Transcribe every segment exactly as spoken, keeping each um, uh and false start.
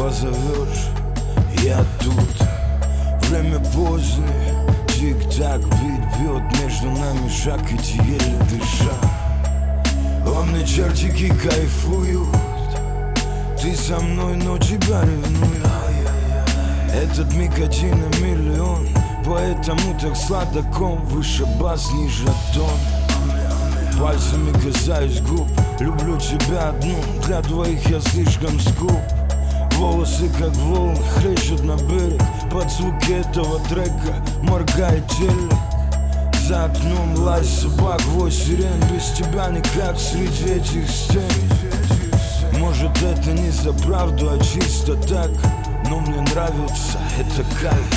позовешь, я тут. Время позднее, тик-так, бит бьет между нами шаг, ведь еле дыша. Умные чертики кайфуют, ты со мной, но тебя ревную. Этот миг один на миллион, поэтому так сладоком. Выше бас, ниже тон. Пальцами касаюсь губ, люблю тебя одну, для двоих я слишком скуп. Волосы как волны хлещут на берег, под звуки этого трека моргает телек. За окном лай собак, вой сирен, без тебя никак среди этих стен. Может это не за правду, а чисто так, но мне нравится, это кайф.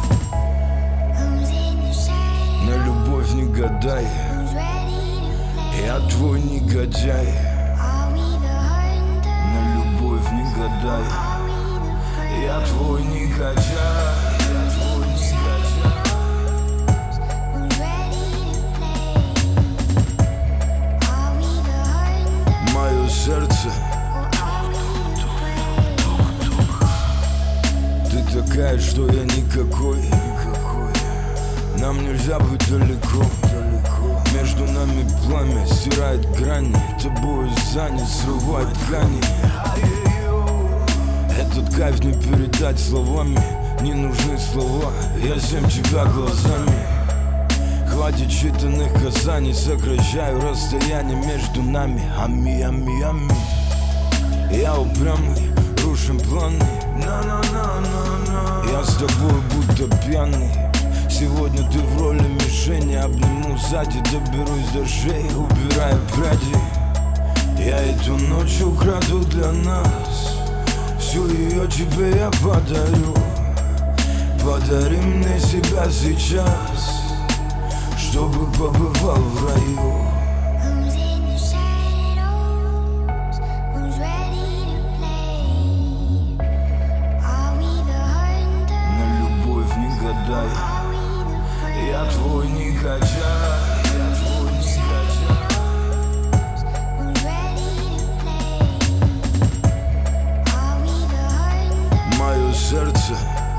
На любовь не гадай, я твой негодяй. На любовь не гадай, я твой негодяй. Мое сердце, ты такая, что я никакой. Нам нельзя быть далеко. Между нами пламя стирает грани, тобою занят, срывает ткани. Этот кайф не передать словами, не нужны слова, я съем тебя глазами. Хватит читанных касаний, сокращаю расстояние между нами. Ами, ами, ами. Я упрямый, рушим планы. Я с тобой будто пьяный. Сегодня ты в роли мишени, обниму сзади, доберусь до шеи, убирая пряди. Я эту ночь украду для нас, всю ее тебе я подарю. Подари мне себя сейчас, чтобы побывал в раю. На любовь не гадай, я твой негодяй. Мое сердце